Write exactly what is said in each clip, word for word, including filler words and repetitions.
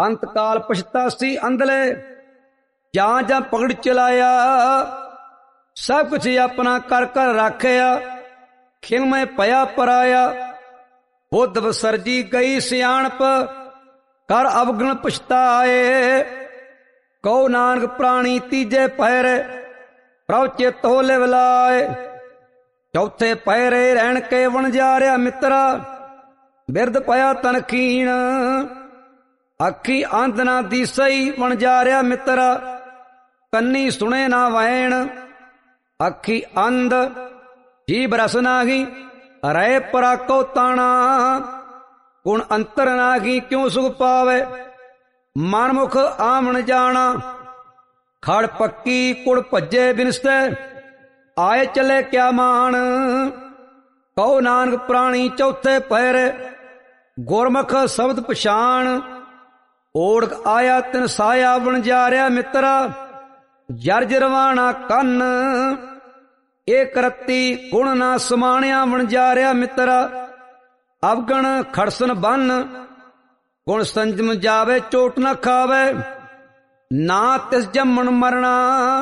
ਅੰਤ ਕਾਲ ਪਛਤਾਸੀ ਅੰਧਲੇ, ਜਾਂ ਜਾਂ ਪਗੜ ਚਲਾਇਆ। ਸਭ ਕੁਛ ਆਪਣਾ ਕਰ ਕਰ ਰਾਖਿਆ, ਖਿਲਮੇ ਪਿਆ ਪਰਾਇਆ। ਬੁੱਧ ਵਿਸਰਜੀ ਗਈ ਸਿਆਣਪ, ਕਰ ਅਵਗਣ ਪਛਤਾਏ। ਕਹੋ ਨਾਨਕ ਪ੍ਰਾਣੀ ਤੀਜੇ ਪਹਿਰੇ, ਪ੍ਰਭ ਚਿਤ ਹੋ ਲਿਵ ਲਾਏ। ਚੌਥੇ ਪਹਿਰੇ ਰਹਿਣ ਕੇ ਵਣਜਾਰਿਆ ਮਿੱਤਰਾ, ਬਿਰਧ ਪਿਆ ਤਨਖੀਣ। ਅੱਖੀ ਅੰਧ ਨਾ ਦੀਸਈ ਵਣਜਾਰਿਆ ਮਿੱਤਰਾ, ਕੰਨੀ ਸੁਣੇ ਨਾ ਵੈਣ। ਅੱਖੀ ਅੰਧ ਜੀਭ ਰਸ ਨਾਗੀ, ਰਹਿ ਪਰਾਕੋ ਤਾਣਾ। ਗੁਣ ਅੰਤਰ ਨਾਗੀ ਕਿਉ ਸੁਖ ਪਾਵੇ, ਮਨਮੁਖ ਆਵਣ ਜਾਣਾ। ਖੜ ਪੱਕੀ ਕੁੜ ਭੱਜੇ ਬਿਨਸਤੇ, ਆਏ ਚਲੇ ਕਿਆ ਮਾਣ। ਕਹੋ ਨਾਨਕ ਪ੍ਰਾਣੀ ਚੌਥੇ ਪਹਿਰੇ, ਗੁਰਮੁਖ ਸ਼ਬਦ ਪਛਾਣ। ਓੜਕ ਆਇਆ ਤਿਨ ਸਾਇਆ ਵਣਜਾਰਿਆ ਮਿੱਤਰਾ, ਜਰਜਰਵਾਣਾ ਕੰਨ। ਇਹ ਕਰਤੀ ਗੁਣ ਨਾ ਸਮਾਣਿਆ ਵਣਜਾਰਿਆ ਮਿੱਤਰਾ, ਅਵਗਣ ਖੜਸਨ ਬੰਨ। ਗੁਣ ਸੰਜਮ ਜਾਵੇ ਚੋਟ ਨਾ ਖਾਵੇ, ਨਾ ਤਿਸ ਜੰਮਣ ਮਰਣਾ।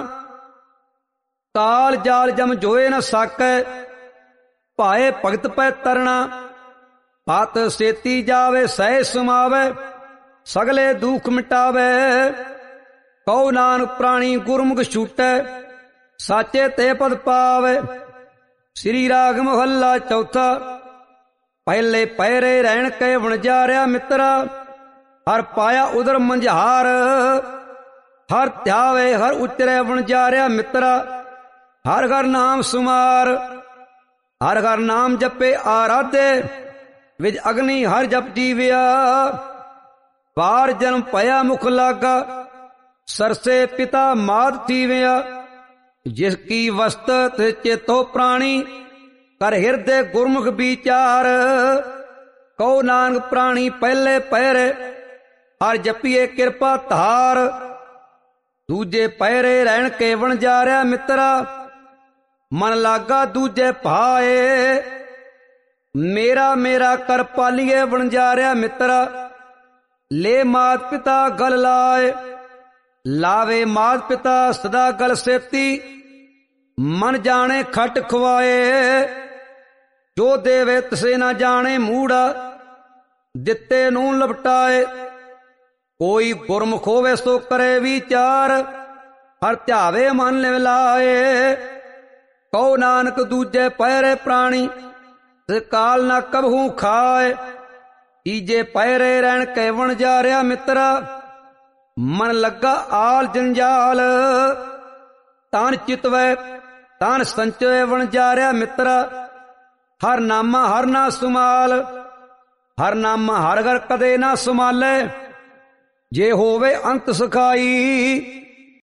ਕਾਲ ਜਾਲ ਜਮ ਜੋਏ ਨ ਸਾਕੈ, ਭਾਏ ਭਗਤ ਪੈ ਤਰਣਾ। ਪਤ ਸੇਤੀ ਜਾਵੇ ਸਹਿ ਸਮਾਵੇ, ਸਗਲੇ ਦੁਖ ਮਿਟਾਵੇ। ਕਹੋ ਨਾਨਕ ਪ੍ਰਾਣੀ ਗੁਰਮੁਖ ਛੂਟੈ, ਸਾਚੇ ਤੇ ਪਦ ਪਾਵੇ। ਸ੍ਰੀ ਰਾਗ ਮਹੱਲਾ ਚੌਥਾ। ਪਹਿਲੇ ਪਹਿਰੇ ਰਹਿਣ ਕੇ ਵਣਜਾਰਿਆ ਮਿੱਤਰਾ, ਹਰ ਪਾਇਆ ਉਦਰ ਮੰਝਾਰ। ਹਰ ਧਿਆਵੇ ਹਰ ਉਚਰੇ ਵਣਜਾਰਿਆ ਮਿੱਤਰਾ, ਹਰ ਹਰ ਨਾਮ ਸੁਮਾਰ। ਹਰ ਹਰ ਨਾਮ ਜਪੇ ਆਰਾਧੇ, ਵਿਜ ਅਗਨੀ ਹਰ ਜਪ ਜੀਵਿਆ। ਵਾਰ ਜਨਮ ਭਇਆ ਮੁਖ ਲਾਗਾ, ਸਰਸੇ ਪਿਤਾ ਮਾਤ ਥੀਵਿਆ। ਜਿਸ ਕੀ ਵਸਤ ਤੇ ਚੇਤੋ ਪ੍ਰਾਣੀ, ਕਰ ਹਿਰਦੇ ਗੁਰਮੁਖ ਵਿਚਾਰ। ਕਹੋ ਨਾਨਕ ਪ੍ਰਾਣੀ ਪਹਿਲੇ ਪਹਿਰੇ, ਹਰ ਜਪੀਏ ਕਿਰਪਾ ਧਾਰ। ਦੂਜੇ ਪਹਿਰੇ ਰਹਿਣ ਕੇ ਵਣਜਾਰਿਆ ਮਿੱਤਰਾ, ਮਨ ਲਾਗਾ ਦੂਜੇ ਭਾਏ। ਮੇਰਾ ਮੇਰਾ ਕਰ ਪਾਲੀਏ ਵਣਜਾਰਿਆ ਮਿੱਤਰਾ, ਲੈ ਮਾਤ ਪਿਤਾ ਗਲ ਲਾਏ। ਲਾਵੇ ਮਾਤ ਪਿਤਾ ਸਦਾ ਗਲ ਸੇਤੀ, ਮਨ ਜਾਣੇ ਖਟ ਖਵਾਏ। ਜੋ ਦੇਵੇ ਤਸੇ ਨਾ ਜਾਣੇ ਮੂੜਾ, ਦਿੱਤੇ ਨੂੰ ਲਪਟਾਏ। ਕੋਈ ਗੁਰਮੁਖ ਹੋਵੇ ਸੋ ਕਰੇ ਵਿਚਾਰ, ਹਰ ਧਿਆਵੇ ਮਨ ਲਿਵ ਲਾਏ। ਕਹੋ ਨਾਨਕ ਦੂਜੇ ਪਹਿਰੇ ਪ੍ਰਾਣੀ, ਤੇ ਕਾਲ ਨਾ ਕਬਹੂ ਖਾਏ। ਤੀਜੇ ਪਹਿਰੇ ਰਹਿਣ ਕੇ ਵਣਜਾਰਿਆ ਮਿੱਤਰਾ, ਮਨ ਲੱਗਾ ਆਲ ਜੰਜਾਲ। ਤਨ ਚਿਤਵੈ ਤਨ ਸੰਚੈ ਵਣਜਾਰਿਆ ਮਿੱਤਰਾ, ਹਰ ਨਾਮਾ ਹਰ ਨਾ ਸੁਮਾਲ। ਹਰ ਨਾਮਾ ਹਰ ਘਰ ਕਦੇ ਨਾ ਸੁਮਾਲੇ, ਜੇ ਹੋਵੇ ਅੰਤ ਸਖਾਈ।